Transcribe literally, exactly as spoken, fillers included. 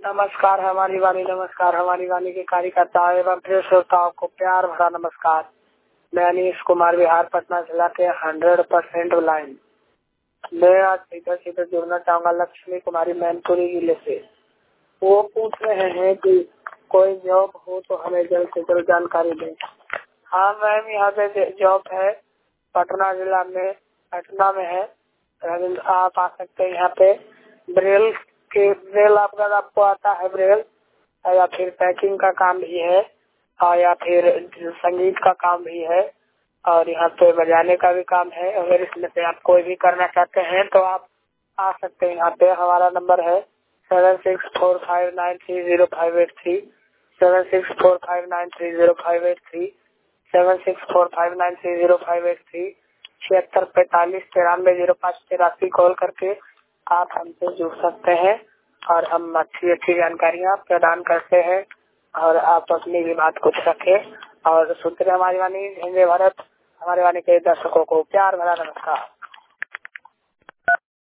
नमस्कार हमारी वाणी, नमस्कार हमारी वाणी के कार्यकर्ताओं एवं प्रिय श्रोताओं को प्यार भरा नमस्कार। मैं अनीश कुमार बिहार पटना जिला के हंड्रेड परसेंट लाइन। मैं आज सीधा सीधा जुड़ना चाहूँगा लक्ष्मी कुमारी मैनपुरी जिले से। वो पूछ रहे हैं कि कोई जॉब हो तो हमें जल्द से जल्द जानकारी दें। हाँ मैम, यहाँ पे जॉब है, पटना जिला में, पटना में है। आप आ सकते हैं यहाँ पे। ब्रेल के ब्रेल अगर आपको आता है ब्रेल, या फिर पैकिंग का काम भी है, और या फिर संगीत का काम भी है, और यहाँ पे बजाने का भी काम है। अगर इसमें से आप कोई भी करना चाहते हैं तो आप आ सकते हैं यहाँ पे। हमारा नंबर है seven six four five nine three zero five eight three, seven six four five nine three zero five eight three, seven six four five nine three zero five eight three, छिहत्तर पैंतालीस तिरानवे zero पाँच तिरासी call करके आप हमसे जुड़ सकते हैं और हम अच्छी अच्छी जानकारियाँ प्रदान करते हैं। और आप अपनी भी बात कुछ रखें और सुनते रहे हमारी वाणी। हिंदी भारत हमारी वाणी के दर्शकों को प्यार भरा नमस्कार।